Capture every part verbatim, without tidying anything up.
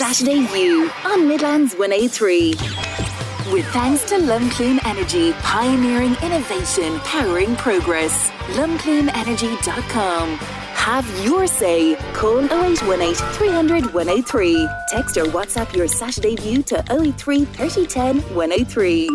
Saturday View on Midlands one oh three. With thanks to Lumclean Energy, pioneering innovation, powering progress. lumclean energy dot com. Have your say. Call oh eight one eight, three hundred, one oh three. Text or WhatsApp your Saturday View to oh eight three, thirty, ten, one oh three.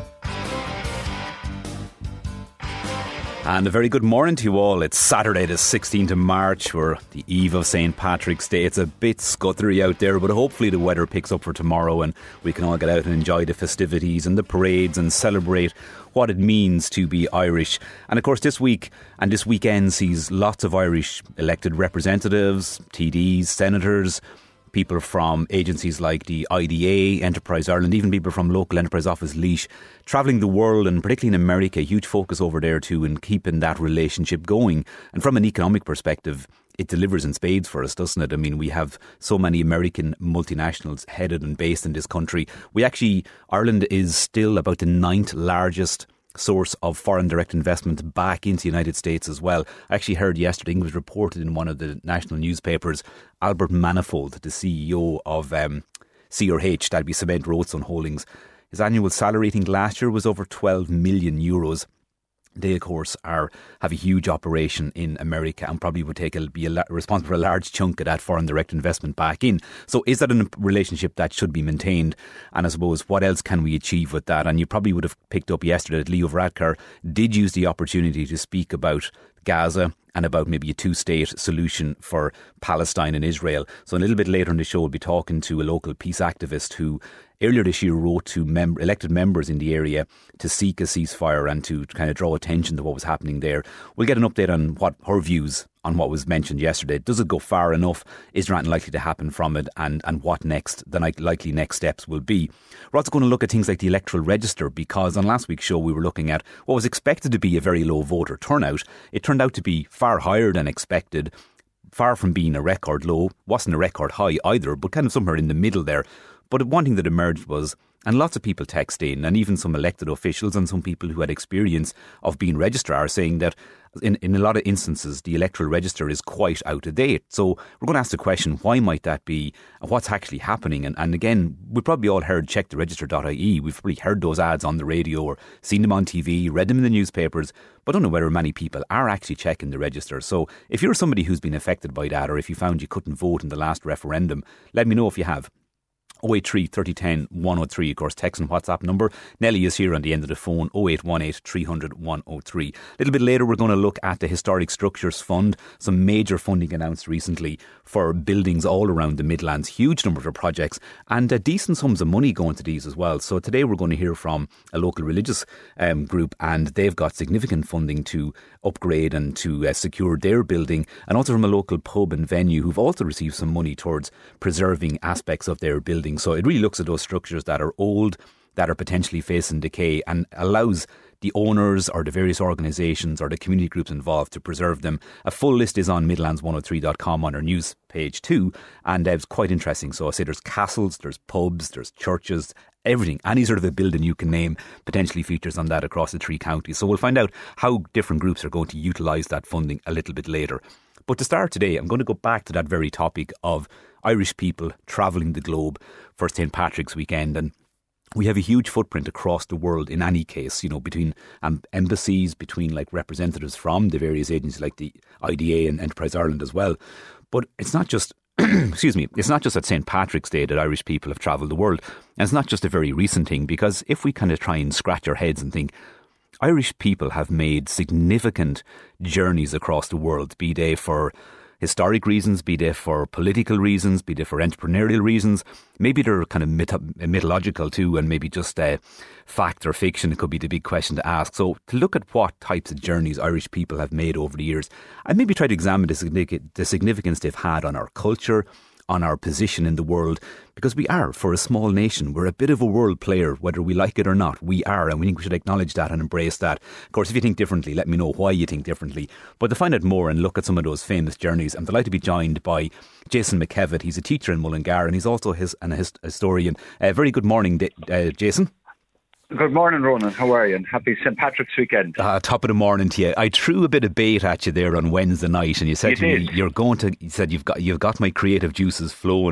And a very good morning to you all. It's Saturday the sixteenth of March. We're the eve of Saint Patrick's Day. It's a bit scuttery out there, but hopefully the weather picks up for tomorrow and we can all get out and enjoy the festivities and the parades and celebrate what it means to be Irish. And of course this week and this weekend sees lots of Irish elected representatives, T Ds, senators, people from agencies like the I D A, Enterprise Ireland, even people from local enterprise office Laois, travelling the world, and particularly in America, huge focus over there too in keeping that relationship going. And from an economic perspective, it delivers in spades for us, doesn't it? I mean, we have so many American multinationals headed and based in this country. We actually, Ireland is still about the ninth largest source of foreign direct investment back into the United States as well. I actually heard yesterday, it was reported in one of the national newspapers, Albert Manifold, the C E O of um, C R H, that'd be Cement Roadstone Holdings, his annual salary, I think last year was over twelve million euros. They, of course, are have a huge operation in America and probably would take a, be a, responsible for a large chunk of that foreign direct investment back in. So is that a relationship that should be maintained? And I suppose, what else can we achieve with that? And you probably would have picked up yesterday that Leo Varadkar did use the opportunity to speak about Gaza and about maybe a two-state solution for Palestine and Israel. So a little bit later in the show, we'll be talking to a local peace activist who earlier this year wrote to mem- elected members in the area to seek a ceasefire and to kind of draw attention to what was happening there. We'll get an update on what her views on what was mentioned yesterday. Does it go far enough? Is there anything likely to happen from it? And, and what next, the likely next steps will be. We're also going to look at things like the electoral register, because on last week's show we were looking at what was expected to be a very low voter turnout. It turned out to be far higher than expected, far from being a record low. Wasn't a record high either, but kind of somewhere in the middle there. But one thing that emerged was, and lots of people text in, and even some elected officials and some people who had experience of being registrars, saying that in, in a lot of instances the electoral register is quite out of date. So we're going to ask the question, why might that be, and what's actually happening? And, and again, we've probably all heard check the register dot I E. We've probably heard those ads on the radio or seen them on T V, read them in the newspapers, but don't know whether many people are actually checking the register. So if you're somebody who's been affected by that, or if you found you couldn't vote in the last referendum, let me know if you have. oh eight three, thirty, ten, one oh three, of course, text and WhatsApp number. Nellie is here on the end of the phone, oh eight one eight, three hundred, one oh three. A little bit later, we're going to look at the Historic Structures Fund. Some major funding announced recently for buildings all around the Midlands. Huge number of projects and uh, decent sums of money going to these as well. So today we're going to hear from a local religious um, group, and they've got significant funding to upgrade and to uh, secure their building, and also from a local pub and venue who've also received some money towards preserving aspects of their building. So it really looks at those structures that are old, that are potentially facing decay, and allows the owners or the various organisations or the community groups involved to preserve them. A full list is on midlands one oh three dot com on our news page too, and uh, it's quite interesting. So I say there's castles, there's pubs, there's churches, everything, any sort of a building you can name potentially features on that across the three counties. So we'll find out how different groups are going to utilise that funding a little bit later. But to start today, I'm going to go back to that very topic of Irish people travelling the globe for Saint Patrick's weekend. And we have a huge footprint across the world in any case, you know, between um, embassies, between like representatives from the various agencies like the I D A and Enterprise Ireland as well. But it's not just, excuse me, it's not just at Saint Patrick's Day that Irish people have travelled the world. And it's not just a very recent thing, because if we kind of try and scratch our heads and think, Irish people have made significant journeys across the world, be they for historic reasons, be they for political reasons, be they for entrepreneurial reasons. Maybe they're kind of myth- mythological too, and maybe just uh, fact or fiction. It could be the big question to ask. So to look at what types of journeys Irish people have made over the years, and maybe try to examine the, signific- the significance they've had on our culture, on our position in the world, because we are, for a small nation, we're a bit of a world player, whether we like it or not. We are, and we think we should acknowledge that and embrace that. Of course, if you think differently, let me know why you think differently. But to find out more and look at some of those famous journeys, I'm delighted to be joined by Jason McKevitt. He's a teacher in Mullingar, and he's also his, an his, historian. Uh, very good morning, uh, Jason. Good morning, Ronan. How are you? And happy Saint Patrick's weekend. Uh, top of the morning to you. I threw a bit of bait at you there on Wednesday night, and you said you to did. me, "You're going to." You said you've got you've got my creative juices flowing.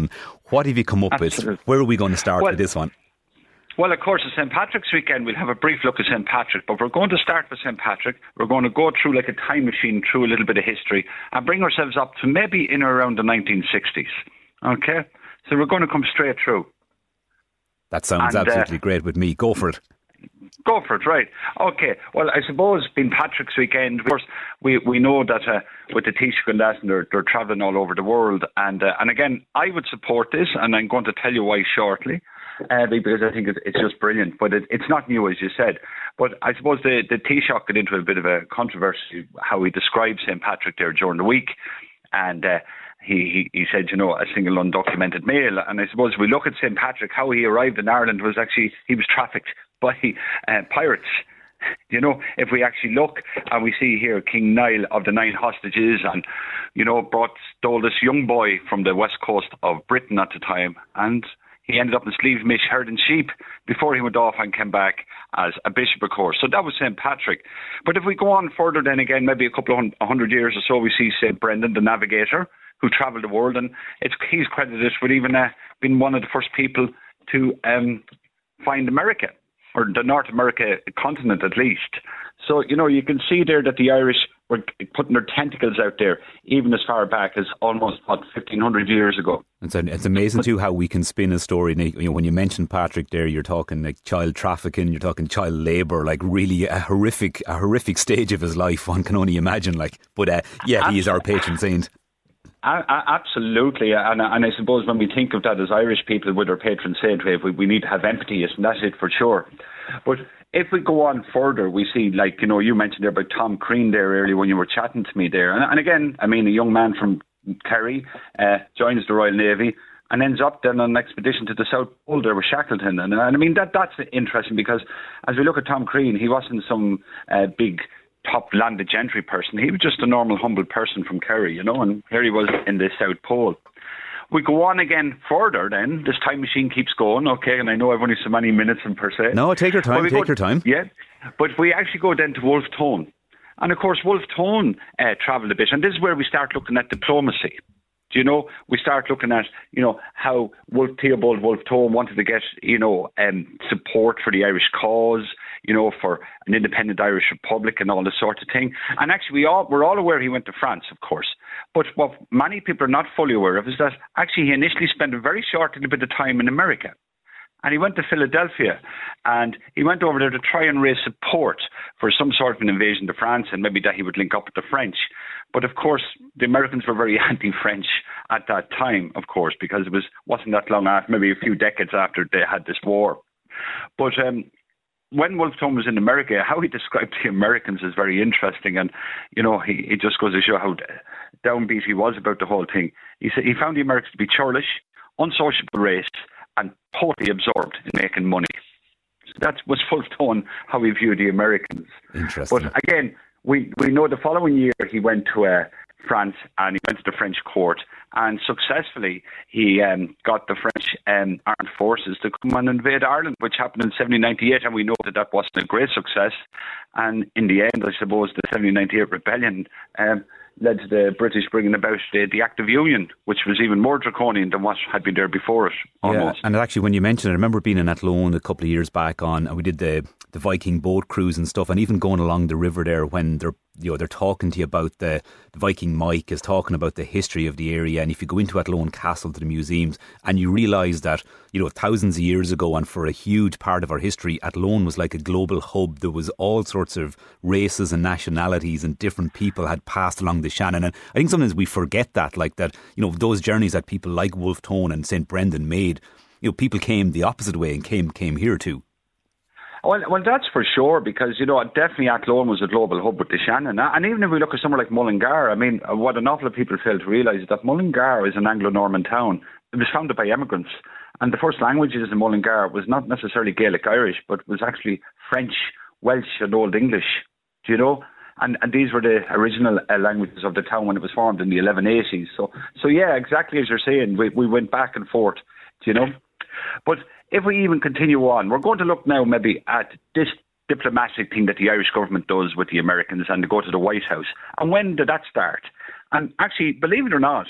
What have you come up Absolutely. with? Where are we going to start well, with this one? Well, of course, it's Saint Patrick's weekend. We'll have a brief look at Saint Patrick, but we're going to start with Saint Patrick. We're going to go through like a time machine through a little bit of history and bring ourselves up to maybe in or around the nineteen sixties. Okay? So we're going to come straight through. That sounds and, absolutely uh, great with me. Go for it. Go for it, right. Okay, well, I suppose being Patrick's weekend, of course, we, we know that uh, with the Taoiseach and Latin, they're, they're travelling all over the world. And uh, and again, I would support this, and I'm going to tell you why shortly, uh, because I think it's, it's just brilliant. But it, it's not new, as you said. But I suppose the, the Taoiseach got into a bit of a controversy, how he described Saint Patrick there during the week. And uh, he, he, he said, you know, a single undocumented male. And I suppose we look at Saint Patrick, how he arrived in Ireland was actually, he was trafficked by uh, pirates. You know, if we actually look and we see here King Niall of the Nine Hostages and, you know, brought, stole this young boy from the west coast of Britain at the time, and he ended up in Slievemish herding sheep before he went off and came back as a bishop, of course. So that was Saint Patrick. But if we go on further then again, maybe a couple of hundred years or so, we see Saint Brendan, the navigator, who travelled the world, and it's, he's credited with even uh, being one of the first people to um, find America, or the North America continent at least. So, you know, you can see there that the Irish were putting their tentacles out there even as far back as almost, what, fifteen hundred years ago. It's, an, it's amazing too how we can spin a story. You know, when you mention Patrick there, you're talking like child trafficking, you're talking child labour, like really a horrific a horrific stage of his life, one can only imagine. Like, But uh, yeah, he is our patron saint. Uh, absolutely, and, and I suppose when we think of that as Irish people with our patron saint, we, we need to have empathy, and that's it for sure. But if we go on further, we see, like, you know, you mentioned there about Tom Crean there earlier when you were chatting to me there. And, and again, I mean, a young man from Kerry uh, joins the Royal Navy and ends up then on an expedition to the South Pole there with Shackleton. And, and I mean, that that's interesting because as we look at Tom Crean, he wasn't some uh, big top landed gentry person. He was just a normal, humble person from Kerry, you know, and here he was in the South Pole. We go on again further then. This time machine keeps going, okay, and I know I've only so many minutes in per se. No, take your time, take go, your time. Yeah, but we actually go then to Wolfe Tone. And of course, Wolfe Tone uh, travelled a bit, and this is where we start looking at diplomacy. Do you know, we start looking at, you know, how Wolfe, Theobald Wolfe Tone wanted to get, you know, um, support for the Irish cause, you know, for an independent Irish Republic and all this sort of thing. And actually, we all, we're all aware he went to France, of course. But what many people are not fully aware of is that actually he initially spent a very short little bit of time in America. And he went to Philadelphia and he went over there to try and raise support for some sort of an invasion to France and maybe that he would link up with the French. But of course, the Americans were very anti-French at that time, of course, because it was, wasn't that long after, maybe a few decades after they had this war. But um, when Wolfe Tone was in America, how he described the Americans is very interesting. And, you know, he, it just goes to show how downbeat he was about the whole thing. He said he found the Americans to be churlish, unsociable race, and totally absorbed in making money. So that was Wolfe Tone, how he viewed the Americans. Interesting. But again, we, we know the following year he went to uh, France and he went to the French court and successfully he um, got the French um, armed forces to come and invade Ireland, which happened in seventeen ninety-eight, and we know that that wasn't a great success. And in the end, I suppose, the seventeen ninety-eight rebellion um, led to the British bringing about the, the Act of Union, which was even more draconian than what had been there before it, almost. Yeah, and actually, when you mentioned it, I remember being in Athlone a couple of years back on, and we did the, the Viking boat cruise and stuff, and even going along the river there when they're, you know, they're talking to you about the, the Viking Mike is talking about the history of the area, and if you go into Athlone Castle to the museums, and you realise that, you know, thousands of years ago, and for a huge part of our history, Athlone was like a global hub. There was all sorts of races and nationalities and different people had passed along the Shannon. And I think sometimes we forget that, like that, you know, those journeys that people like Wolfe Tone and Saint Brendan made, you know, people came the opposite way and came came here too. Well, well, that's for sure, because, you know, definitely Athlone was a global hub with the Shannon. And even if we look at somewhere like Mullingar, I mean, what an awful lot of people fail to realise is that Mullingar is an Anglo-Norman town. It was founded by immigrants. And the first languages in Mullingar was not necessarily Gaelic Irish, but was actually French, Welsh and Old English, do you know? And, and these were the original uh, languages of the town when it was formed in the eleven eighties. So, so yeah, exactly as you're saying, we, we went back and forth, do you know? But if we even continue on, we're going to look now maybe at this diplomatic thing that the Irish government does with the Americans and to go to the White House. And when did that start? And actually, believe it or not,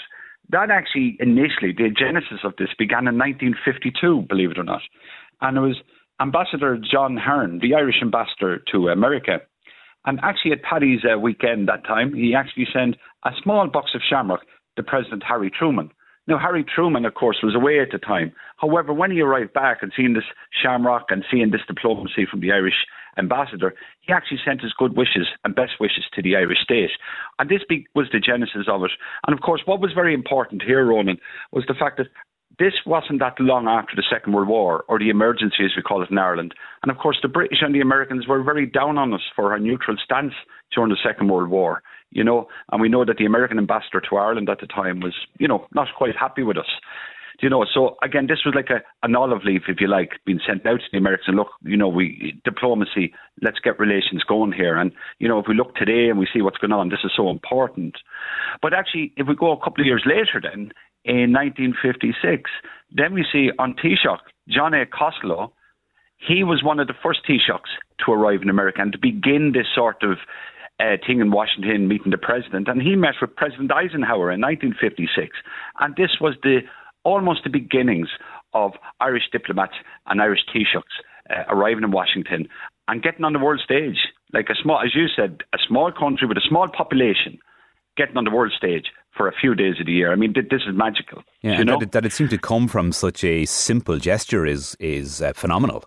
that actually initially, the genesis of this began in nineteen fifty-two, believe it or not. And it was Ambassador John Hearn, the Irish ambassador to America. And actually at Paddy's uh, weekend that time, he actually sent a small box of shamrock to President Harry Truman. Now, Harry Truman, of course, was away at the time. However, when he arrived back and seeing this shamrock and seeing this diplomacy from the Irish ambassador, he actually sent his good wishes and best wishes to the Irish state. And this be- was the genesis of it. And of course, what was very important here, Ronan, was the fact that this wasn't that long after the Second World War, or the emergency as we call it in Ireland. And of course, the British and the Americans were very down on us for our neutral stance during the Second World War, you know, and we know that the American ambassador to Ireland at the time was, you know, not quite happy with us. You know, so again, this was like a, an olive leaf, if you like, being sent out to the Americans. And look, you know, we diplomacy, let's get relations going here. And, you know, if we look today and we see what's going on, this is so important. But actually, if we go a couple of years later then, in nineteen fifty-six, then we see on Taoiseach, John A. Costello, he was one of the first Taoiseachs to arrive in America and to begin this sort of uh, thing in Washington, meeting the president. And he met with President Eisenhower in nineteen fifty-six. And this was the almost the beginnings of Irish diplomats and Irish Taoiseachs uh, arriving in Washington and getting on the world stage. Like a small, as you said, a small country with a small population getting on the world stage for a few days of the year. I mean, this is magical. Yeah, you and know? that, it, that it seemed to come from such a simple gesture is is uh, phenomenal.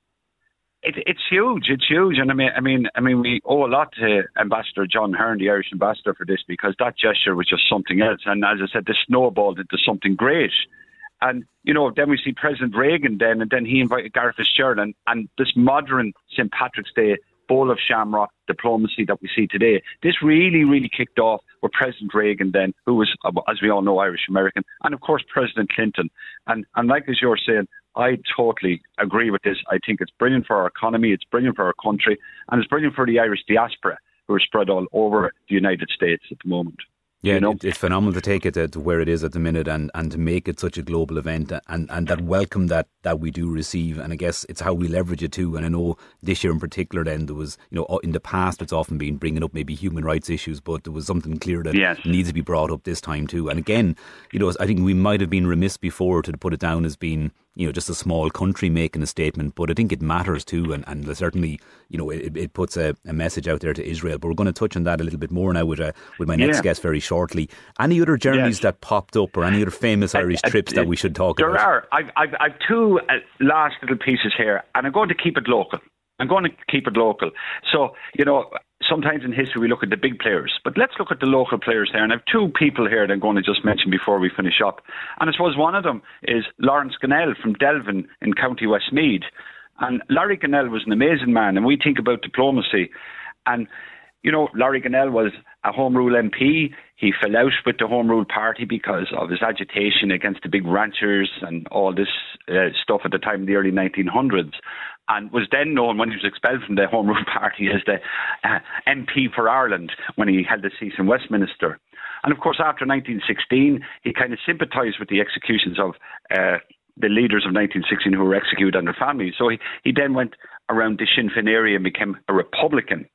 It, it's huge. It's huge, and I mean, I mean, I mean, we owe a lot to Ambassador John Hearn, the Irish ambassador, for this, because that gesture was just something else. And as I said, this snowballed into something great. And you know, then we see President Reagan, then, and then he invited Gareth Fitzgerald, and, and this modern Saint Patrick's Day bowl of shamrock diplomacy that we see today. This really, really kicked off with President Reagan then, who was, as we all know, Irish American, and of course President Clinton. And and like as you're saying, I totally agree with this. I think it's brilliant for our economy, it's brilliant for our country, and it's brilliant for the Irish diaspora who are spread all over the United States at the moment. Yeah, you know? it, it's phenomenal to take it to, to where it is at the minute, and, and to make it such a global event, and, and that welcome that, that we do receive. And I guess it's how we leverage it too. And I know this year in particular, then there was, you know, in the past it's often been bringing up maybe human rights issues, but there was something clear that yes. needs to be brought up this time too. And again, you know, I think we might have been remiss before to put it down as being, you know, just a small country making a statement, but I think it matters too, and, and certainly, you know, it, it puts a, a message out there to Israel. But we're going to touch on that a little bit more now with uh, with my next yeah. guest very shortly. Any other journeys yes. that popped up, or any other famous Irish uh, uh, trips that we should talk there about? There are. I've, I've, I've two uh, last little pieces here, and I'm going to keep it local. I'm going to keep it local. So, you know, sometimes in history we look at the big players, but let's look at the local players there. And I have two people here that I'm going to just mention before we finish up. And I suppose one of them is Lawrence Gannell from Delvin in County Westmeath. And Larry Gannell was an amazing man, and we think about diplomacy. And, you know, Larry Gannell was a Home Rule M P. He fell out with the Home Rule Party because of his agitation against the big ranchers and all this uh, stuff at the time in the early nineteen hundreds. And was then known, when he was expelled from the Home Rule Party, as the uh, M P for Ireland when he held the seat in Westminster. And of course, after nineteen sixteen, he kind of sympathised with the executions of uh, the leaders of nineteen sixteen who were executed and their families. So he, he then went around the Sinn Féin area and became a Republican.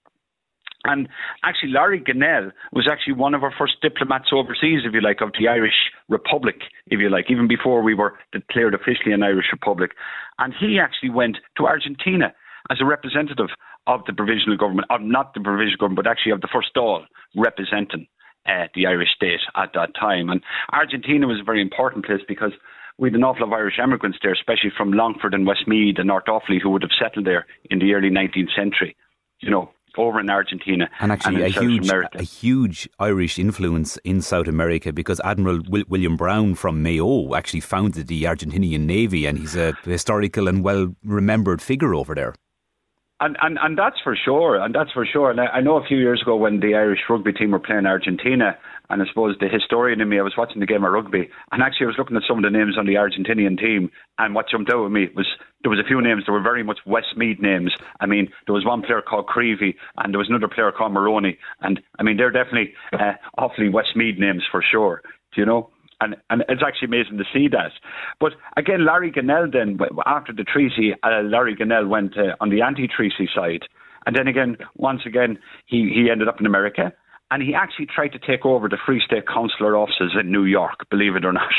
And actually, Larry Gannell was actually one of our first diplomats overseas, if you like, of the Irish Republic, if you like, even before we were declared officially an Irish Republic. And he actually went to Argentina as a representative of the provisional government, of not the provisional government, but actually of the first Dáil representing uh, the Irish state at that time. And Argentina was a very important place because we had an awful lot of Irish immigrants there, especially from Longford and Westmeath and North Offaly, who would have settled there in the early nineteenth century, you know, over in Argentina and actually and a huge, a huge Irish influence in South America, because Admiral Will- William Brown from Mayo actually founded the Argentinian Navy, and he's a historical and well remembered figure over there. And, and and that's for sure, and that's for sure. And I, I know a few years ago when the Irish rugby team were playing Argentina, and I suppose the historian in me, I was watching the game of rugby, and actually I was looking at some of the names on the Argentinian team, and what jumped out at me was there was a few names that were very much Westmeath names. I mean, there was one player called Creevy, and there was another player called Maroney, and I mean, they're definitely uh, awfully Westmeath names for sure, do you know? And and it's actually amazing to see that. But again, Larry Gannell then, after the treaty, uh, Larry Gannell went uh, on the anti-treaty side. And then again, once again, he, he ended up in America. and he actually tried to take over the Free State Consular offices in New York, believe it or not.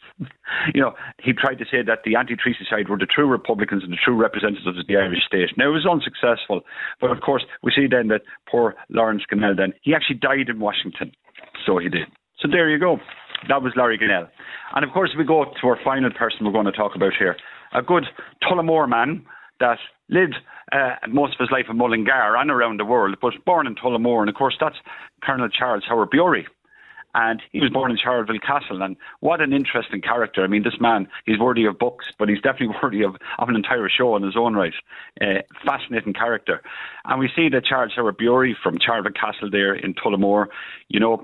You know, he tried to say that the anti-treaty side were the true Republicans and the true representatives of the Irish state. Now, it was unsuccessful. But, of course, we see then that poor Lawrence Gannell then, he actually died in Washington. So he did. So there you go. That was Larry Gannell. And, of course, we go to our final person we're going to talk about here. A good Tullamore man that lived uh, most of his life in Mullingar and around the world, but born in Tullamore. And, of course, that's Colonel Charles Howard Bury. And he was born in Charleville Castle, and what an interesting character. I mean, this man, he's worthy of books, but he's definitely worthy of, of an entire show in his own right. Uh, fascinating character. And we see that Charles Howard Bury from Charleville Castle there in Tullamore, you know,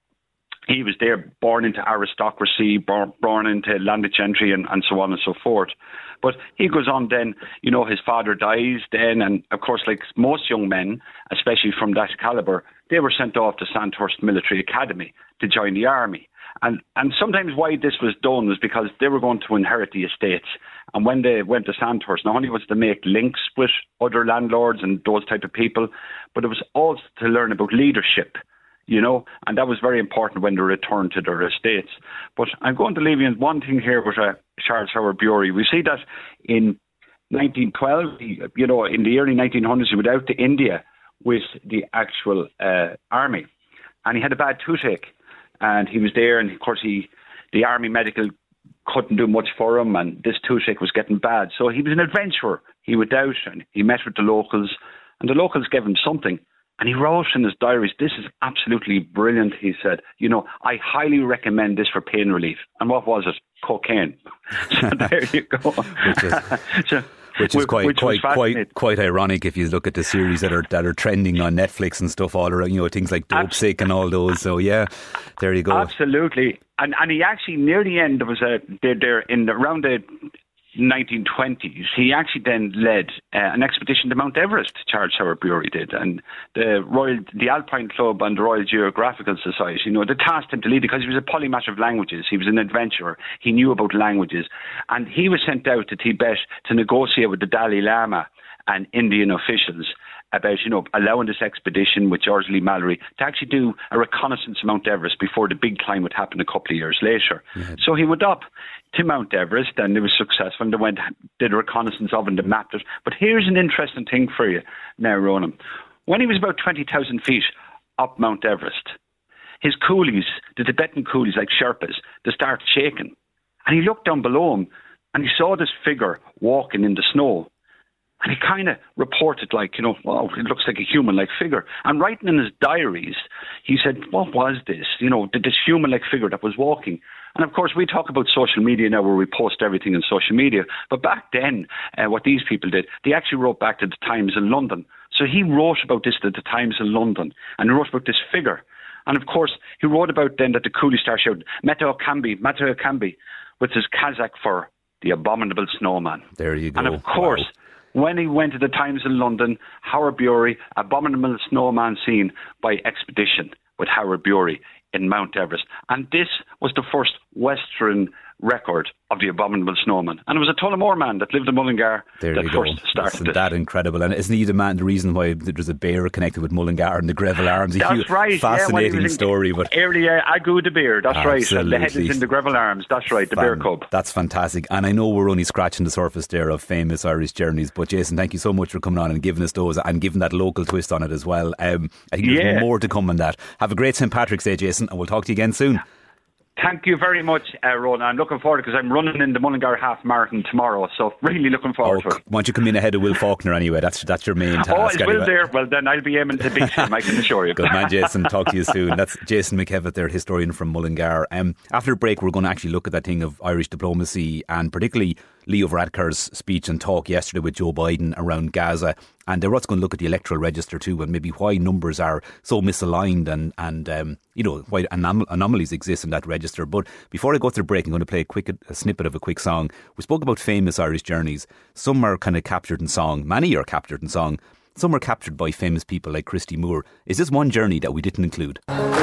he was there born into aristocracy, born, born into landed gentry and, and so on and so forth. But he goes on then, you know, his father dies then, and of course, like most young men, especially from that calibre, they were sent off to Sandhurst Military Academy to join the army. And and sometimes why this was done was because they were going to inherit the estates. And when they went to Sandhurst, not only was to make links with other landlords and those type of people, but it was also to learn about leadership, you know, and that was very important when they returned to their estates. But I'm going to leave you in one thing here with uh, Charles Howard Bury. We see that in nineteen twelve, he, you know, in the early nineteen hundreds, he went out to India with the actual uh, army, and he had a bad toothache, and he was there, and of course he, the army medical couldn't do much for him, and this toothache was getting bad. So he was an adventurer. He went out and he met with the locals, and the locals gave him something. And he wrote in his diaries, this is absolutely brilliant, he said. You know, I highly recommend this for pain relief. And what was it? Cocaine. So there you go. Which is, so, which is quite which quite quite quite ironic if you look at the series that are that are trending on Netflix and stuff all around, you know, things like Dope Sick and all those. So yeah, there you go. Absolutely. And and he actually, near the end, there was a, there, there in the, around the nineteen twenties, he actually then led uh, an expedition to Mount Everest. Charles Howard Bury did, and the Royal, the Alpine Club and the Royal Geographical Society, you know, they tasked him to lead because he was a polymath of languages. He was an adventurer. He knew about languages, and he was sent out to Tibet to negotiate with the Dalai Lama and Indian officials about, you know, allowing this expedition with George Lee Mallory to actually do a reconnaissance of Mount Everest before the big climb would happen a couple of years later. Yeah. So he went up to Mount Everest, and it was successful, and they went, did a reconnaissance of it, and they mapped it. But here's an interesting thing for you now, Ronan. When he was about twenty thousand feet up Mount Everest, his coolies, the Tibetan coolies like Sherpas, they started shaking. And he looked down below him, and he saw this figure walking in the snow. And he kind of reported like, you know, wow, it looks like a human-like figure. And writing in his diaries, he said, what was this? You know, this human-like figure that was walking. And of course, we talk about social media now where we post everything in social media. But back then, uh, what these people did, they actually wrote back to the Times in London. So he wrote about this to the Times in London, and he wrote about this figure. And of course, he wrote about then that the coolies started shouting, Mata Kambi, Mata Kambi, with his Kazakh for the abominable snowman. There you go. And of course, wow. When he went to the Times in London, Howard Bury, abominable snowman seen by expedition with Howard Bury in Mount Everest. And this was the first Western record of the abominable snowman. And it was a Tullamore man that lived in Mullingar there that you first go. started Isn't this. that incredible? And isn't he the man, the reason why there's a bear connected with Mullingar and the Greville Arms? A That's huge, right. Fascinating yeah, story. But earlier, Agu the bear. That's absolutely. right. And the head is in the Greville Arms. That's right. The Fan, bear cub. That's fantastic. And I know we're only scratching the surface there of famous Irish journeys. But Jason, thank you so much for coming on and giving us those and giving that local twist on it as well. Um, I think there's yeah. more to come on that. Have a great Saint Patrick's Day, Jason, and we'll talk to you again soon. Thank you very much, uh, Rona. I'm looking forward because I'm running in the Mullingar Half Marathon tomorrow, so really looking forward oh, to it. Why don't you come in ahead of Will Faulkner anyway? That's that's your main task. Oh, is anyway. Will there? Well, then I'll be aiming to beat him, I can assure you. Good man, Jason. Talk to you soon. That's Jason McKevitt there, historian from Mullingar. Um, after a break, we're going to actually look at that thing of Irish diplomacy and particularly Leo Varadkar's speech and talk yesterday with Joe Biden around Gaza. And they're also going to look at the electoral register too, and maybe why numbers are so misaligned and, and um, you know, why anom- anomalies exist in that register. But before I go to the break, I'm going to play a quick a snippet of a quick song. We spoke about famous Irish journeys. Some are kind of captured in song. Many are captured in song. Some are captured by famous people like Christy Moore. Is this one journey that we didn't include? Some of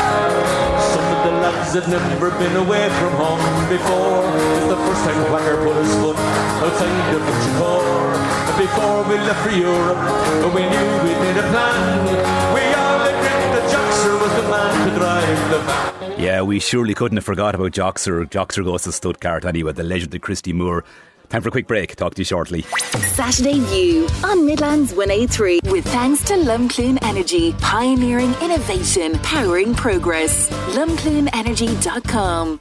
the lads have never been away from home before. It's the first time Whacker put his foot outside of Chicago. Before we left for Europe, we knew we made a plan. We all lived in the Jackson the man to drive the van. Yeah, we surely couldn't have forgot about Joxer. Joxer goes to Stuttgart anyway, the legendary Christy Moore. Time for a quick break. Talk to you shortly. Saturday View on Midlands one oh three. With thanks to Lumcloon Energy, pioneering innovation, powering progress. lumcloon energy dot com.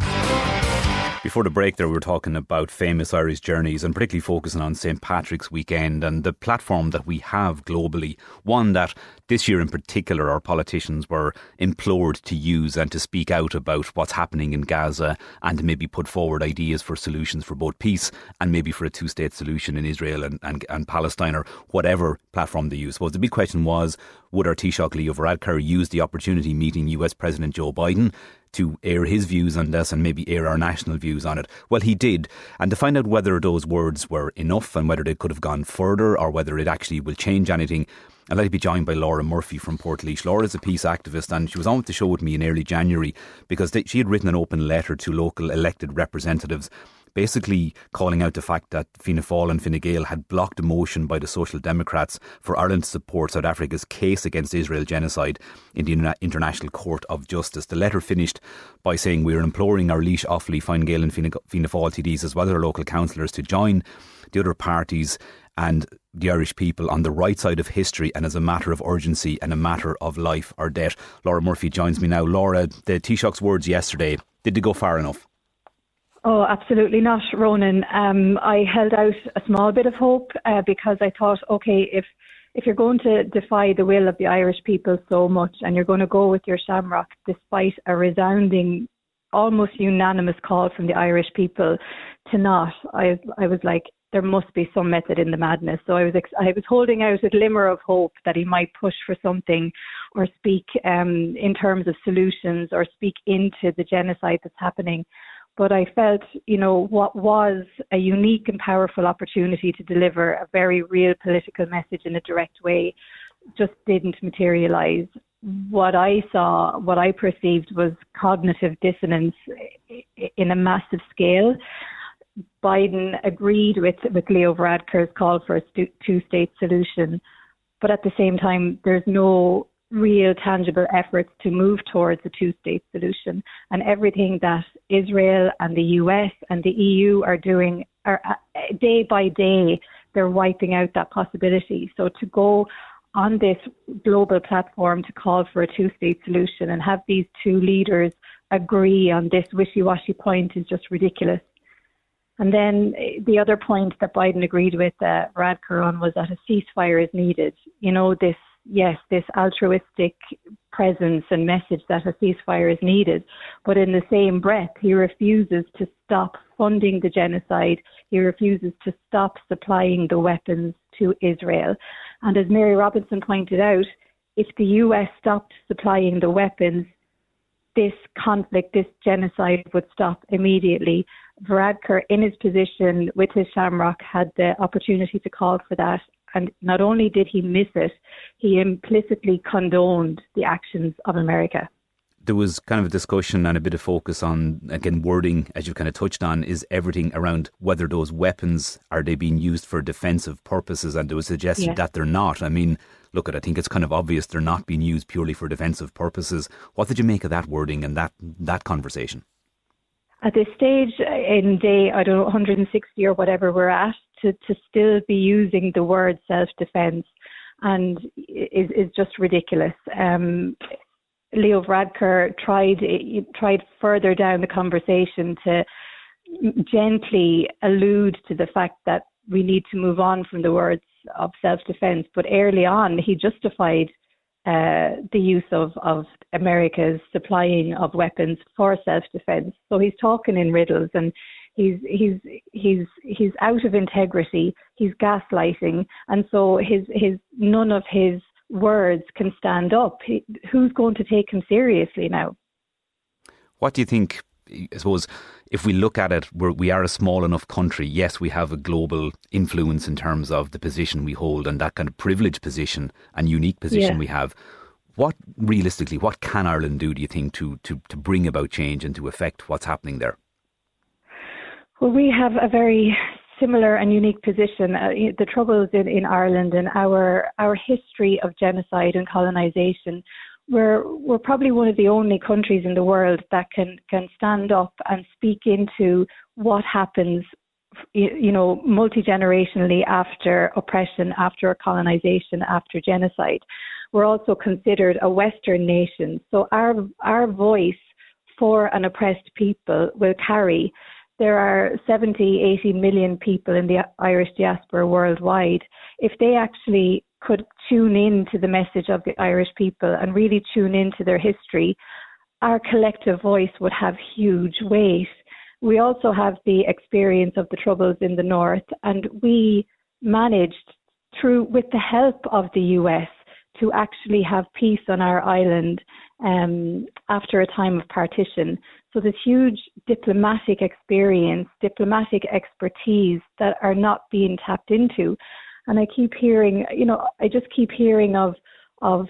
Before the break there, we were talking about famous Irish journeys and particularly focusing on Saint Patrick's weekend and the platform that we have globally. One that this year in particular our politicians were implored to use and to speak out about what's happening in Gaza and to maybe put forward ideas for solutions for both peace and maybe for a two-state solution in Israel and, and, and Palestine, or whatever platform they use. So the big question was, would our Taoiseach Leo Varadkar use the opportunity meeting U S President Joe Biden to air his views on this and maybe air our national views on it? Well, he did. And to find out whether those words were enough and whether they could have gone further or whether it actually will change anything, I'd like to be joined by Laura Murphy from Portlaoise. Laura is a peace activist and she was on with the show with me in early January because they, she had written an open letter to local elected representatives basically calling out the fact that Fianna Fáil and Fine Gael had blocked a motion by the Social Democrats for Ireland to support South Africa's case against Israel genocide in the International Court of Justice. The letter finished by saying we are imploring our Laois, Offaly, Fine Gael and Fianna Fáil T Ds as well as our local councillors to join the other parties and the Irish people on the right side of history and as a matter of urgency and a matter of life or death. Laura Murphy joins me now. Laura, the Taoiseach's words yesterday, did they go far enough? Oh, absolutely not, Ronan. Um, I held out a small bit of hope uh, because I thought, OK, if if you're going to defy the will of the Irish people so much and you're going to go with your shamrock despite a resounding, almost unanimous call from the Irish people to not, I I was like, there must be some method in the madness. So I was ex- I was holding out a glimmer of hope that he might push for something or speak um, in terms of solutions or speak into the genocide that's happening. But I felt, you know, what was a unique and powerful opportunity to deliver a very real political message in a direct way just didn't materialise. What I saw, what I perceived was cognitive dissonance in a massive scale. Biden agreed with, with Leo Varadkar's call for a stu- two-state solution, but at the same time, there's no real tangible efforts to move towards a two-state solution. And everything that Israel and the U S and the E U are doing, are uh, day by day, they're wiping out that possibility. So to go on this global platform to call for a two-state solution and have these two leaders agree on this wishy-washy point is just ridiculous. And then the other point that Biden agreed with uh, Varadkar on was that a ceasefire is needed. You know, this, yes, this altruistic presence and message that a ceasefire is needed. But in the same breath, he refuses to stop funding the genocide. He refuses to stop supplying the weapons to Israel. And as Mary Robinson pointed out, if the U S stopped supplying the weapons, this conflict, this genocide would stop immediately. Varadkar, in his position with his shamrock, had the opportunity to call for that. And not only did he miss it, he implicitly condoned the actions of America. There was kind of a discussion and a bit of focus on, again, wording, as you've kind of touched on, is everything around whether those weapons, are they being used for defensive purposes? And there was suggestion yes. that they're not. I mean, look, at I think it's kind of obvious they're not being used purely for defensive purposes. What did you make of that wording and that that conversation? At this stage, in day, I don't know, one hundred sixty or whatever we're at, to, to still be using the word self-defense and is, is just ridiculous. Um, Leo Varadkar tried tried further down the conversation to gently allude to the fact that we need to move on from the words of self-defense, but early on he justified uh, the use of, of America's supplying of weapons for self-defense. So he's talking in riddles and he's he's he's he's out of integrity. He's gaslighting, and so his his none of his words can stand up. He, who's going to take him seriously now? What do you think? I suppose if we look at it, we're, we are a small enough country. Yes, we have a global influence in terms of the position we hold and that kind of privileged position and unique position yeah. we have. What realistically, what can Ireland do, do you think, to, to, to bring about change and to affect what's happening there? Well, we have a very similar and unique position. Uh, the troubles in, in Ireland and our our history of genocide and colonisation, we're we're probably one of the only countries in the world that can can stand up and speak into what happens, you know, multi-generationally after oppression, after colonization, after genocide. We're also considered a Western nation, so our our voice for an oppressed people will carry. There are seventy, eighty million people in the Irish diaspora worldwide. If they actually could tune in to the message of the Irish people and really tune into their history, our collective voice would have huge weight. We also have the experience of the Troubles in the North, and we managed through, with the help of the U S, to actually have peace on our island um, after a time of partition. So there's huge diplomatic experience, diplomatic expertise that are not being tapped into. And I keep hearing, you know, I just keep hearing of of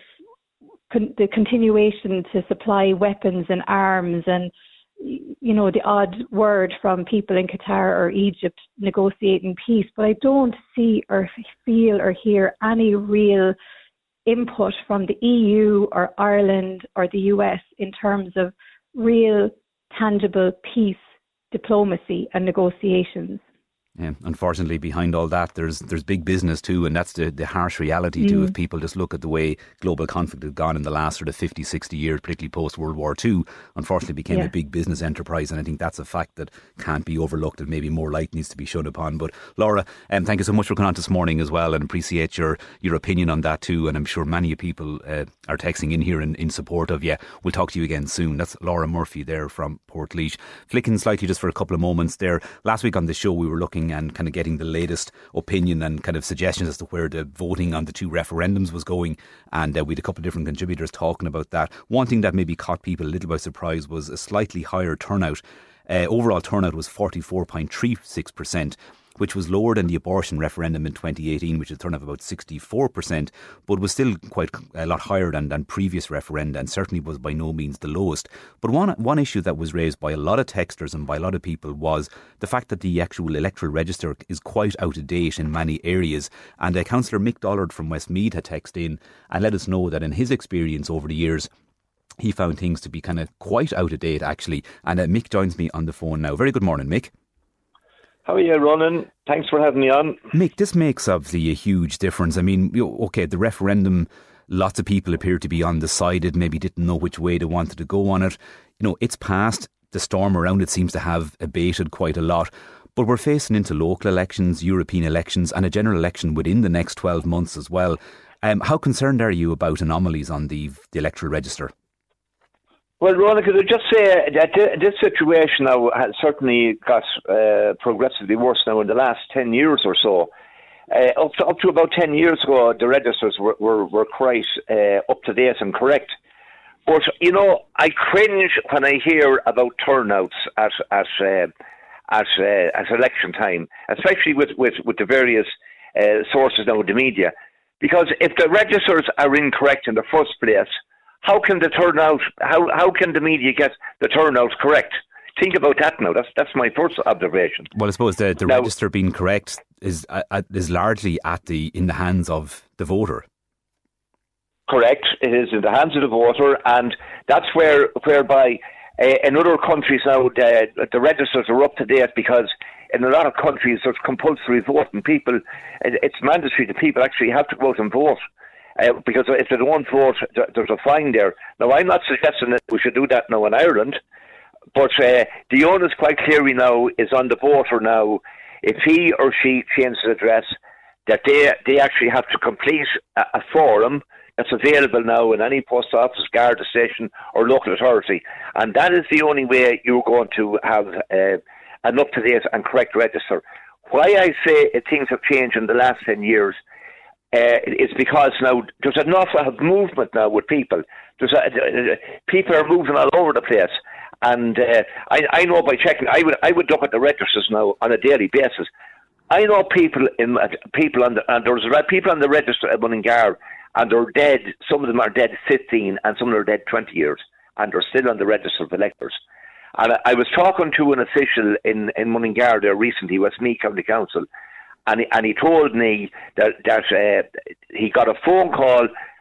con- the continuation to supply weapons and arms and, you know, the odd word from people in Qatar or Egypt negotiating peace. But I don't see or feel or hear any real input from the E U or Ireland or the U S in terms of real, tangible peace, diplomacy and negotiations. Yeah, unfortunately, behind all that, there's there's big business too, and that's the, the harsh reality too. Mm. If people just look at the way global conflict had gone in the last sort of fifty, sixty years, particularly post-World War Two, unfortunately became yeah. a big business enterprise, and I think that's a fact that can't be overlooked and maybe more light needs to be shone upon. But Laura, um, thank you so much for coming on this morning as well, and appreciate your, your opinion on that too, and I'm sure many people uh, are texting in here in, in support of you. We'll talk to you again soon. That's Laura Murphy there from Portlaoise. Flicking slightly just for a couple of moments there, last week on the show we were looking and kind of getting the latest opinion and kind of suggestions as to where the voting on the two referendums was going, and uh, we had a couple of different contributors talking about that. One thing that maybe caught people a little by surprise was a slightly higher turnout. Uh, overall turnout was forty-four point three six percent, which was lower than the abortion referendum in twenty eighteen, which had turned out about sixty-four percent, but was still quite a lot higher than, than previous referenda, and certainly was by no means the lowest. But one one issue that was raised by a lot of texters and by a lot of people was the fact that the actual electoral register is quite out of date in many areas. And uh, Councillor Mick Dollard from Westmeath had texted in and let us know that in his experience over the years, he found things to be kind of quite out of date actually. And uh, Mick joins me on the phone now. Very good morning, Mick. How are you, Ronan? Thanks for having me on. Mick, this makes obviously a huge difference. I mean, you know, OK, the referendum, lots of people appear to be undecided, maybe didn't know which way they wanted to go on it. You know, it's passed. The storm around it seems to have abated quite a lot. But we're facing into local elections, European elections and a general election within the next twelve months as well. Um, how concerned are you about anomalies on the, the electoral register? Well, Ronan, could I just say that this situation now has certainly got uh, progressively worse now in the last ten years or so. Uh, up, to, up to about ten years ago, the registers were, were, were quite uh, up to date and correct. But, you know, I cringe when I hear about turnouts at at uh, at, uh, at election time, especially with, with, with the various uh, sources now in the media. Because if the registers are incorrect in the first place, how can the turnout? How how can the media get the turnout correct? Think about that now. That's that's my first observation. Well, I suppose the, the now, register being correct is uh, is largely at the in the hands of the voter. Correct. It is in the hands of the voter, and that's where whereby uh, in other countries now the, the registers are up to date, because in a lot of countries there's compulsory voting. People, it's mandatory that people actually have to go out and vote. Uh, because if they don't vote, there's a fine there. Now, I'm not suggesting that we should do that now in Ireland, but uh, the onus quite clearly now is on the voter now. If he or she changes address, that they they actually have to complete a, a form that's available now in any post office, Garda station or local authority. And that is the only way you're going to have uh, an up-to-date and correct register. Why I say things have changed in the last ten years Uh, it's because now there's an awful lot of movement now with people. There's a, uh, people are moving all over the place, and uh, I, I know by checking, I would I would look at the registers now on a daily basis. I know people in uh, people on the and there's people on the register at Mullingar, and they're dead. Some of them are dead fifteen, and some of them are dead twenty years, and they're still on the register of electors. And I, I was talking to an official in in Mullingar there recently, Westmeath County Council. And he, and he told me that, that uh, he got a phone call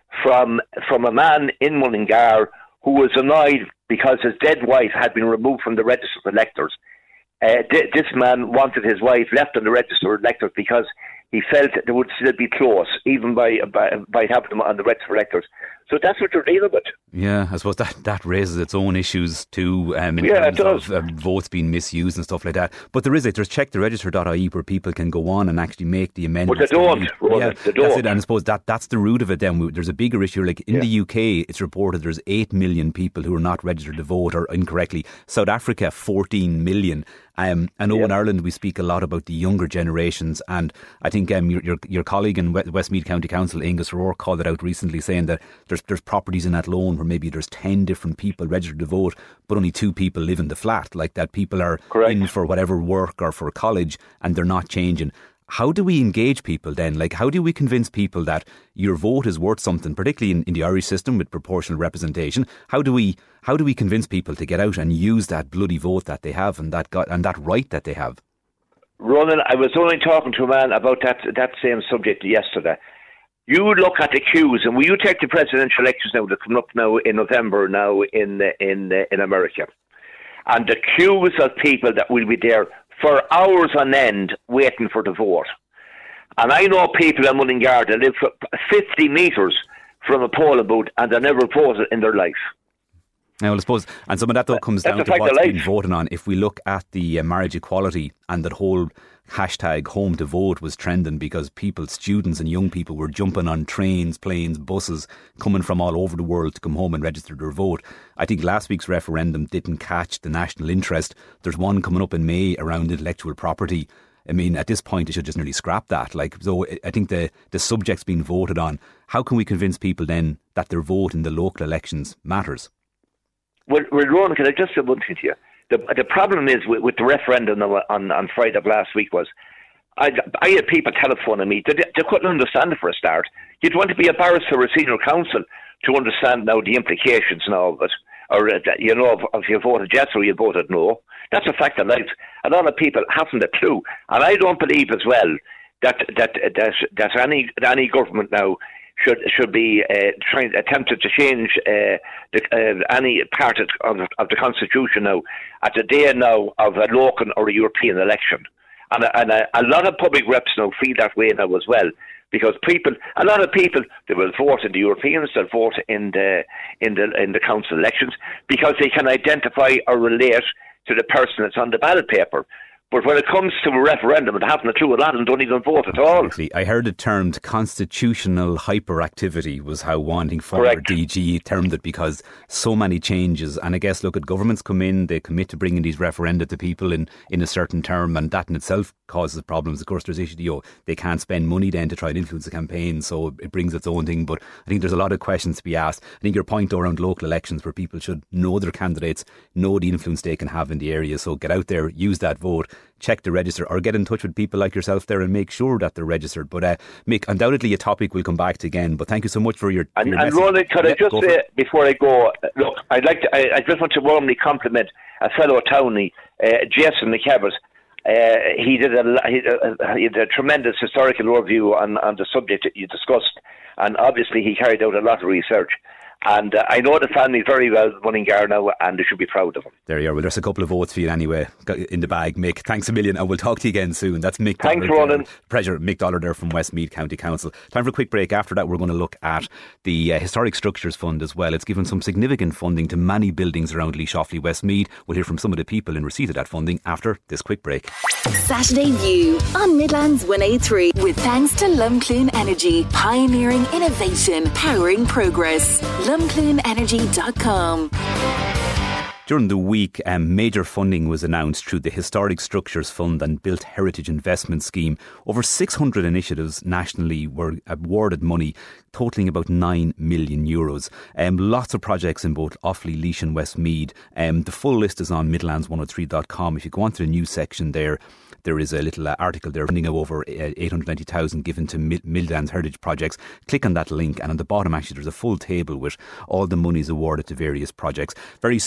from from a man in Mullingar who was annoyed because his dead wife had been removed from the register of electors. Uh, th- this man wanted his wife left on the register of electors because he felt they would still be close, even by by, by having them on the register of electors. So that's what you're dealing with. Yeah, I suppose that, that raises its own issues too, um, in yeah, terms of um, votes being misused and stuff like that. But there is it. There's check the register dot I E where people can go on and actually make the amendments. But they don't. Ronan, yeah, they don't. That's it. And I suppose that, that's the root of it then. There's a bigger issue. Like in yeah. the U K, it's reported there's eight million people who are not registered to vote or incorrectly. South Africa, fourteen million. Um, I know yeah. in Ireland we speak a lot about the younger generations, and I think um, your, your your colleague in Westmeath County Council, Angus Rourke, called it out recently, saying that there's there's properties in Athlone where maybe there's ten different people registered to vote, but only two people live in the flat. Like that, people are Correct. in for whatever work or for college, and they're not changing. How do we engage people then? Like, how do we convince people that your vote is worth something, particularly in, in the Irish system with proportional representation? How do we how do we convince people to get out and use that bloody vote that they have and that got, and that right that they have? Ronan, I was only talking to a man about that that same subject yesterday. You look at the queues, and will you take the presidential elections now that come up now in November now in in in America, and the queues of people that will be there for hours on end waiting for the vote. And I know people in Mullingar that live fifty metres from a polling booth and they never voted in their life. Now, I suppose, and some of that though comes That's down to what's been voted on. If we look at the uh, marriage equality and that whole hashtag home to vote was trending because people, students and young people were jumping on trains, planes, buses, coming from all over the world to come home and register their vote. I think last week's referendum didn't catch the national interest. There's one coming up in May around intellectual property. I mean, at this point, they should just nearly scrap that. Like, so I think the, the subject's been voted on. How can we convince people then that their vote in the local elections matters? Well, well Ron, can I just say one thing to you? The, the problem is with, with the referendum on, on Friday of last week was I, I had people telephoning me. They, they couldn't understand it for a start. You'd want to be a barrister or a senior counsel to understand now the implications now of it. Or, uh, you know, if, if you voted yes or you voted no. That's a fact of life. A lot of people haven't a clue. And I don't believe as well that that that, that any any government now should should be uh, trying attempted to change uh, the, uh, any part of, of the constitution now at the day now of a local or a European election, and and a, a lot of public reps now feel that way now as well, because people, a lot of people, they will vote in the Europeans, they'll vote in the in the in the council elections because they can identify or relate to the person that's on the ballot paper. But when it comes to a referendum, they haven't a clue a lot and don't even vote at all. I heard it termed constitutional hyperactivity was how wanting former Correct. D G termed it, because so many changes. And I guess, look, at governments come in, they commit to bringing these referenda to people in, in a certain term, and that in itself causes problems. Of course, there's issues, you know, they can't spend money then to try and influence the campaign, so it brings its own thing. But I think there's a lot of questions to be asked. I think your point around local elections, where people should know their candidates, know the influence they can have in the area. So get out there, use that vote, check the register, or get in touch with people like yourself there and make sure that they're registered. But uh, Mick, undoubtedly a topic we'll come back to again. But thank you so much for your, and, for your and message. Ronan, could yeah, I just say before I go, look, I'd like to, I, I just want to warmly compliment a fellow townie, uh, Jason McCabbott. Uh, he did a he, uh, he did a tremendous historical overview on, on the subject that you discussed, and obviously he carried out a lot of research. And uh, I know the family very well, Mullingar now, and they should be proud of him. There you are. Well, there's a couple of votes for you anyway in the bag, Mick. Thanks a million, and we'll talk to you again soon. That's Mick Thanks, Dollar. Ronan. Pleasure. Mick Dollar there from Westmeath County Council. Time for a quick break. After that, we're going to look at the uh, Historic Structures Fund as well. It's given some significant funding to many buildings around Lee Shoffley, Westmeath. We'll hear from some of the people in receipt of that funding after this quick break. Saturday View on Midlands one eighty-three, with thanks to Lumcloon Energy, pioneering innovation, powering progress. Lumcloon Energy dot com. During the week, um, major funding was announced through the Historic Structures Fund and Built Heritage Investment Scheme. Over six hundred initiatives nationally were awarded money, totalling about nine million euros. Um, lots of projects in both Offaly, Laois and Westmeath. Um, the full list is on midlands one oh three dot com. If you go onto the news section there, there is a little uh, article there, funding of over uh, eight hundred ninety thousand given to Mid- Midlands Heritage projects. Click on that link, and on the bottom actually there's a full table with all the monies awarded to various projects. Very soon you're going to hear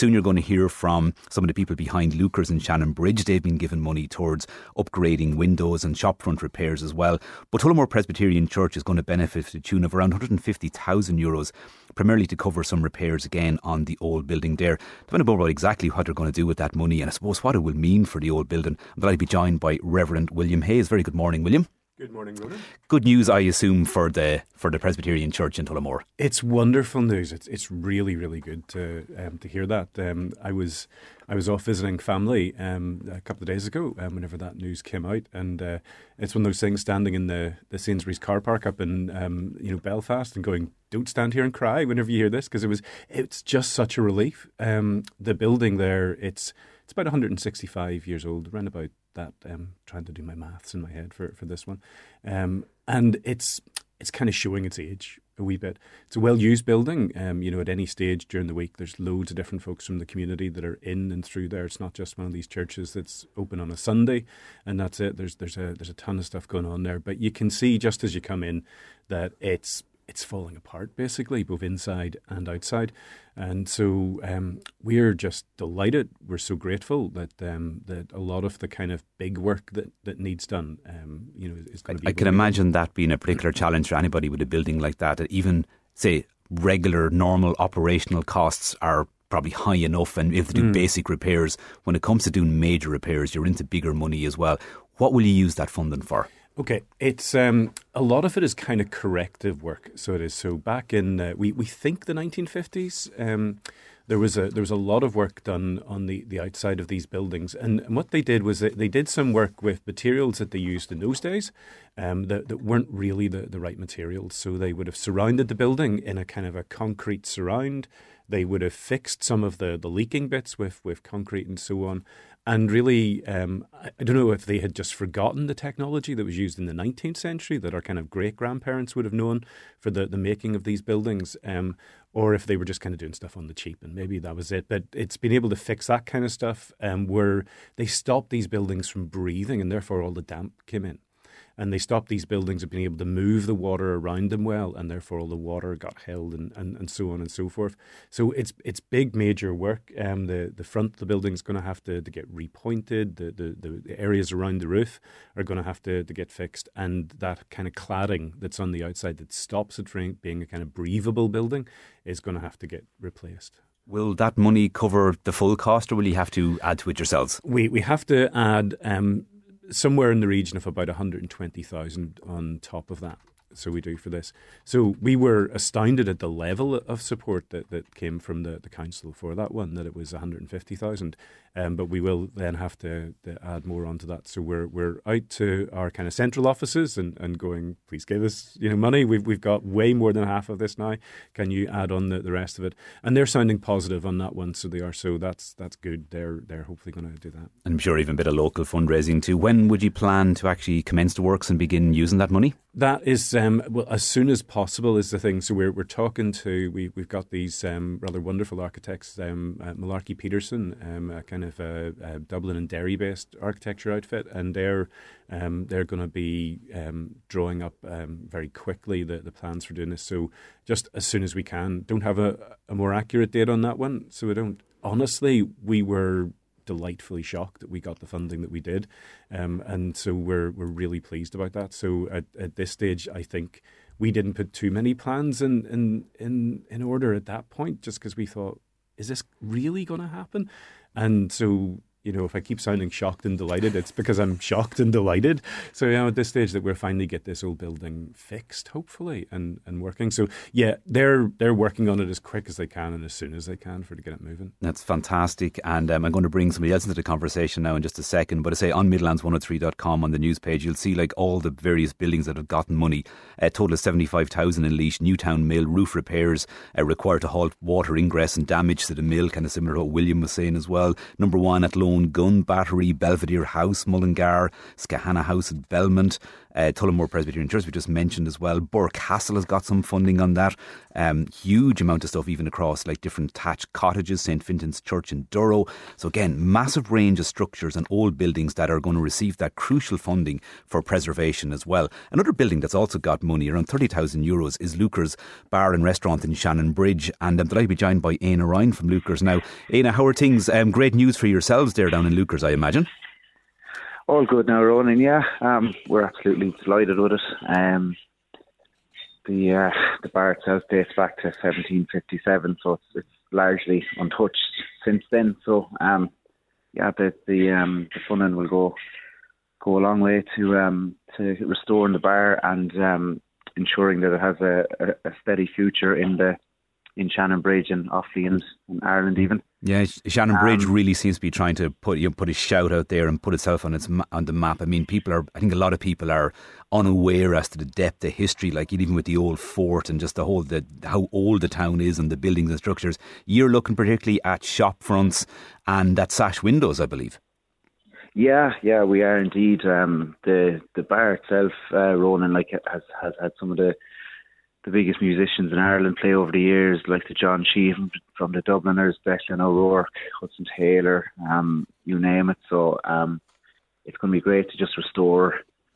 hear from some of the people behind Lucas in Shannon Bridge. They've been given money towards upgrading windows and shopfront repairs as well. But Tullamore Presbyterian Church is going to benefit to the tune of around one hundred fifty thousand euros, primarily to cover some repairs again on the old building there. To find out about exactly what they're going to do with that money and I suppose what it will mean for the old building, I'm delighted to be joined by Reverend William Hayes. Very good morning, William. Good morning, Ronan. Good news, I assume, for the for the Presbyterian Church in Tullamore. It's wonderful news. It's it's really really good to um, to hear that. Um, I was I was off visiting family um, a couple of days ago. Um, whenever that news came out, and uh, it's one of those things. Standing in the, the Sainsbury's car park up in um, you know Belfast, and going, "Don't stand here and cry" whenever you hear this, because it was it's just such a relief. Um, the building there, it's it's about one hundred sixty-five years old, around about that. Um, trying to do my maths in my head for, for this one, um, and it's it's kind of showing its age a wee bit. It's a well-used building. Um, you know, at any stage during the week, there's loads of different folks from the community that are in and through there. It's not just one of these churches that's open on a Sunday, and that's it. There's there's a there's a ton of stuff going on there. But you can see just as you come in that it's it's falling apart, basically, both inside and outside. And so um, we're just delighted. We're so grateful that um, that a lot of the kind of big work that, that needs done, um, you know, is going to be. I can imagine that being a particular challenge for anybody with a building like that. That even, say, regular, normal operational costs are probably high enough, and if they do mm. basic repairs, when it comes to doing major repairs, you're into bigger money as well. What will you use that funding for? Okay, it's um, a lot of it is kind of corrective work. So it is. So back in uh, we we think the nineteen fifties, um, there was a there was a lot of work done on the, the outside of these buildings, and, and what they did was they, they did some work with materials that they used in those days um, that that weren't really the, the right materials. So they would have surrounded the building in a kind of a concrete surround. They would have fixed some of the, the leaking bits with, with concrete and so on. And really, um, I don't know if they had just forgotten the technology that was used in the nineteenth century that our kind of great-grandparents would have known for the, the making of these buildings, um, or if they were just kind of doing stuff on the cheap, and maybe that was it. But it's been able to fix that kind of stuff um, where they stopped these buildings from breathing, and therefore all the damp came in. And they stopped these buildings of being able to move the water around them well, and therefore all the water got held, and, and, and so on and so forth. So it's it's big, major work. Um, the, the front of the building is going to have to, to get repointed. The, the, the areas around the roof are going to have to, to get fixed. And that kind of cladding that's on the outside that stops it from being a kind of breathable building is going to have to get replaced. Will that money cover the full cost, or will you have to add to it yourselves? We, we have to add Um, somewhere in the region of about one hundred twenty thousand on top of that. So we do for this. So we were astounded at the level of support that, that came from the, the council for that one, that it was one hundred fifty thousand. Um, but we will then have to, to add more onto that. So we're we're out to our kind of central offices and, and going, please give us you know money. We've we've got way more than half of this now. Can you add on the, the rest of it? And they're sounding positive on that one, so they are. So that's that's good. They're they're hopefully going to do that. And I'm sure even a bit of local fundraising too. When would you plan to actually commence the works and begin using that money? That is, um, well, as soon as possible is the thing. So we're we're talking to, we, we've got these um, rather wonderful architects, um, uh, Malarkey Peterson, um, a kind of a, a Dublin and Derry-based architecture outfit, and they're um, they're going to be um, drawing up um, very quickly the, the plans for doing this. So just as soon as we can. Don't have a, a more accurate date on that one, so we don't. Honestly, we were delightfully shocked that we got the funding that we did, um, and so we're we're really pleased about that. So at, at this stage, I think we didn't put too many plans in in in, in order at that point, just because we thought, is this really going to happen? And so, you know, if I keep sounding shocked and delighted, it's because I'm shocked and delighted. So, you know, at this stage that we're finally get this old building fixed, hopefully, and, and working. So, yeah, they're they're working on it as quick as they can and as soon as they can for to get it moving. That's fantastic. And um, I'm going to bring somebody else into the conversation now in just a second. But I say on Midlands one oh three dot com on the news page, you'll see like all the various buildings that have gotten money. A total of seventy-five thousand in Laois, Newtown Mill, roof repairs uh, required to halt water ingress and damage to the mill, kind of similar to what William was saying as well. Number one at Lone Gun Battery, Belvedere House, Mullingar, Skahana House at Belmont, Uh, Tullamore Presbyterian Church we just mentioned as well. Burr Castle has got some funding on that. Um, huge amount of stuff even across like different thatched cottages, Saint Fintan's Church in Durrow. So again, massive range of structures and old buildings that are going to receive that crucial funding for preservation as well. Another building that's also got money, around thirty thousand euros, is Luker's Bar and Restaurant in Shannon Bridge. And I'm delighted to be joined by Éanna Ryan from Luker's now. Éanna, how are things? Um, great news for yourselves there down in Luker's, I imagine. All good now, Ronan. Yeah, um, we're absolutely delighted with it. Um, the uh, the bar itself dates back to seventeen fifty-seven, so it's, it's largely untouched since then. So, um, yeah, the the, um, the funding will go go a long way to um, to restoring the bar and um, ensuring that it has a, a, a steady future in the in Shannon Bridge and Offaly and, and Ireland even. Yeah, Shannon Bridge um, really seems to be trying to put you know, put a shout out there and put itself on its on the map. I mean, people are. I think a lot of people are unaware as to the depth of history, like even with the old fort and just the whole the how old the town is and the buildings and structures. You're looking particularly at shop fronts and at sash windows, I believe. Yeah, yeah, we are indeed. Um, the the bar itself, uh, Ronan, like has has had some of the. the biggest musicians in Ireland play over the years, like the John Sheehan from the Dubliners, Declan O'Rourke, Hudson Taylor, um, you name it. So um, it's going to be great to just restore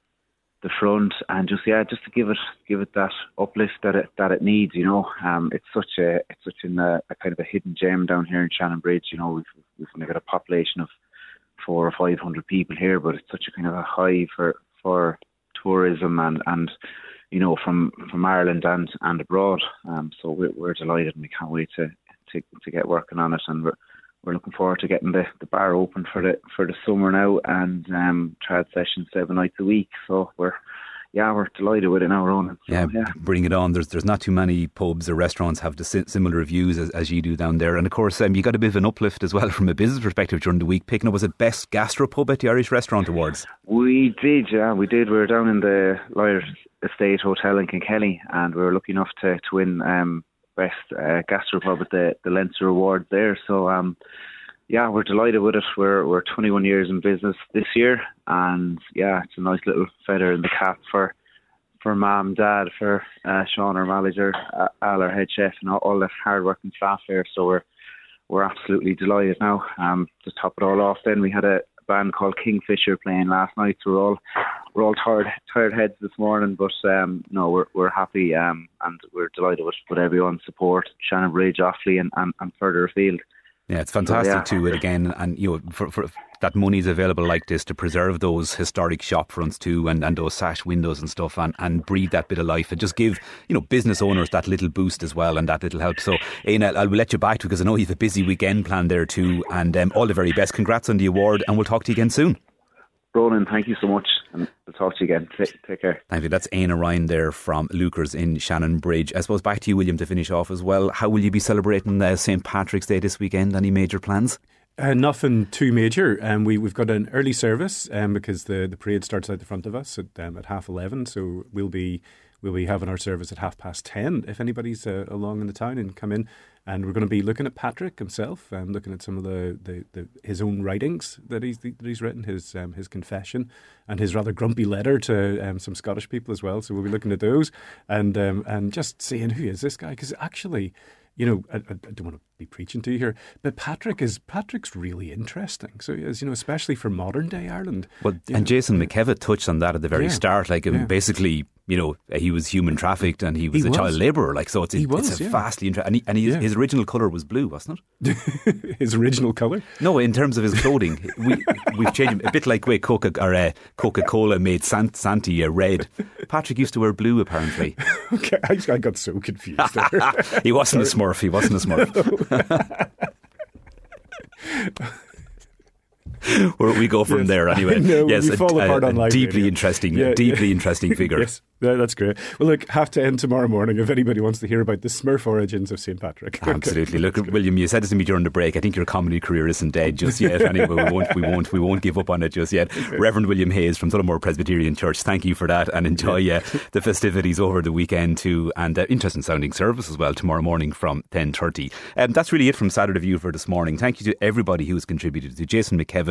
the front and just yeah, just to give it give it that uplift that it that it needs. You know, um, it's such a it's such an, uh, a kind of a hidden gem down here in Shannon Bridge. You know, we've we've only got a population of four or five hundred people here, but it's such a kind of a hive for for tourism and and. you know, from, from Ireland and, and abroad. Um, so we're, we're delighted and we can't wait to, to to get working on it. And we're we're looking forward to getting the, the bar open for the for the summer now and um, trad sessions seven nights a week. So we're yeah we're delighted with it now, Ronan. So, yeah, yeah, bring it on. There's there's not too many pubs or restaurants have the similar reviews as, as you do down there. And of course, um, you got a bit of an uplift as well from a business perspective during the week. Picking up, was it Best Gastropub at the Irish Restaurant Awards? We did, yeah, we did. We were down in the Lawyers Estate Hotel in Kinkelly, and we were lucky enough to, to win um, Best uh, Gastropub at the, the Leinster Awards there. So, um, yeah, we're delighted with it. We're we're twenty-one years in business this year, and yeah, it's a nice little feather in the cap for for Mum, Dad, for uh, Sean, our manager, uh, Al, our head chef, and all, all the hard-working staff here. So we're we're absolutely delighted now. Um, to top it all off, then we had a band called Kingfisher playing last night. So we're all we're all tired tired heads this morning, but um, no, we're we're happy um, and we're delighted with, with everyone's support. Shannon Bridge, Offaly, and, and, and further afield. Yeah, it's fantastic so, yeah. too. It again, and you know, for, for that money is available like this to preserve those historic shop fronts too, and, and those sash windows and stuff, and, and breathe that bit of life, and just give you know business owners that little boost as well, and that little help. So, Éanna, I'll let you back to because I know you have a busy weekend planned there too, and um, all the very best. Congrats on the award, and we'll talk to you again soon. Ronan, thank you so much, and we'll talk to you again. Take, take care. Thank you. That's Éanna Ryan there from Luker's in Shannon Bridge. I suppose back to you, William, to finish off as well. How will you be celebrating uh, Saint Patrick's Day this weekend? Any major plans? Uh, nothing too major. Um, we, we've got an early service um, because the, the parade starts out the front of us at, um, at half eleven. So we'll be we'll be having our service at half past ten if anybody's uh, along in the town and come in. And we're going to be looking at Patrick himself and looking at some of the, the, the his own writings that he's that he's written, his um, his confession and his rather grumpy letter to um, some Scottish people as well. So we'll be looking at those and um, and just seeing who is this guy, because actually, you know, I, I don't want to be preaching to you here, but Patrick is Patrick's really interesting. So as you know, especially for modern day Ireland. Well, and know, Jason McKevitt touched on that at the very yeah, start. Like yeah. basically, you know, he was human trafficked and he was he a was. child labourer. Like so, it's, he it's was, a yeah. vastly interesting. And, he, and he, yeah. his original colour was blue, wasn't it? His original colour? No, in terms of his clothing, we we've changed him a bit like way Coca or uh, Coca Cola made Sant, Santi uh, red. Patrick used to wear blue, apparently. Okay, I, I got so confused there. He wasn't Sorry. a Smurf. He wasn't a Smurf. Where we go from yes, there anyway. Know, yes, a, fall apart a, on a live deeply radio. interesting, yeah, deeply yeah. interesting figure. Yes, that's great. Well, look, have to end tomorrow morning if anybody wants to hear about the Smurf origins of Saint Patrick. Absolutely. Look, William, you said this to me during the break. I think your comedy career isn't dead just yet. Anyway, we won't, we won't, we won't give up on it just yet. Okay. Reverend William Hayes from Tullamore Presbyterian Church. Thank you for that, and enjoy yeah. uh, the festivities over the weekend too, and uh, interesting sounding service as well tomorrow morning from ten thirty. Um, that's really it from Saturday View for this morning. Thank you to everybody who has contributed. To Jason McKevitt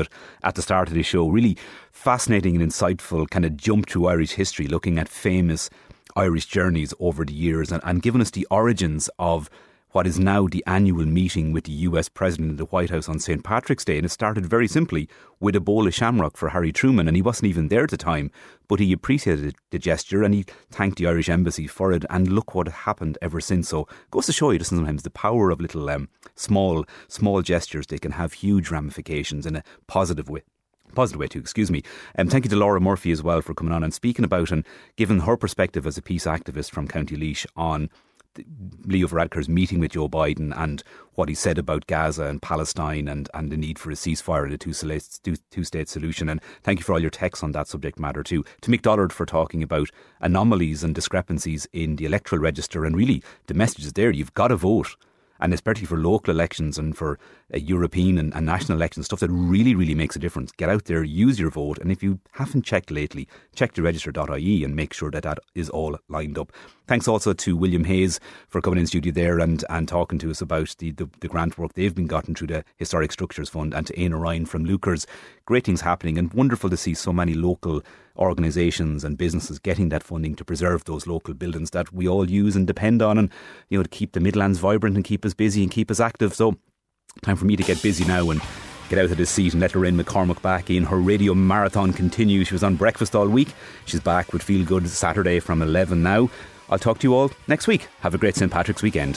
it at the start of the show. Really fascinating and insightful kind of jump through Irish history, looking at famous Irish journeys over the years and, and giving us the origins of what is now the annual meeting with the U S President in the White House on Saint Patrick's Day. And it started very simply with a bowl of shamrock for Harry Truman. And he wasn't even there at the time, but he appreciated the gesture and he thanked the Irish Embassy for it. And look what happened ever since. So it goes to show you sometimes the power of little um, small, small gestures. They can have huge ramifications in a positive way. Positive way too, excuse me. Um, thank you to Laura Murphy as well for coming on and speaking about and giving her perspective as a peace activist from County Laois on Leo Varadkar's meeting with Joe Biden and what he said about Gaza and Palestine and, and the need for a ceasefire and a two-state, two-state solution. And thank you for all your texts on that subject matter too. To Mick Dollard for talking about anomalies and discrepancies in the electoral register. And really, the message is there. You've got to vote. And especially for local elections and for uh, European and, and national elections, stuff that really, really makes a difference. Get out there, use your vote. And if you haven't checked lately, check the register dot I E and make sure that that is all lined up. Thanks also to William Hayes for coming in studio there and, and talking to us about the, the, the grant work they've been gotten through the Historic Structures Fund, and to Aina Ryan from Lucas. Great things happening and wonderful to see so many local organisations and businesses getting that funding to preserve those local buildings that we all use and depend on, and you know, to keep the Midlands vibrant and keep us busy and keep us active. So time for me to get busy now and get out of this seat and let Lorraine McCormack back in. Her radio marathon continues. She was on breakfast all week. She's back with Feel Good Saturday from eleven now. I'll talk to you all next week. Have a great Saint Patrick's weekend.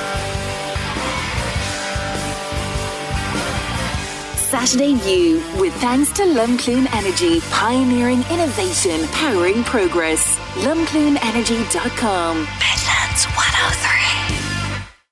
Saturday View, with thanks to Lumcloon Energy, pioneering innovation, powering progress. lumcloon energy dot com. Midlands one oh three.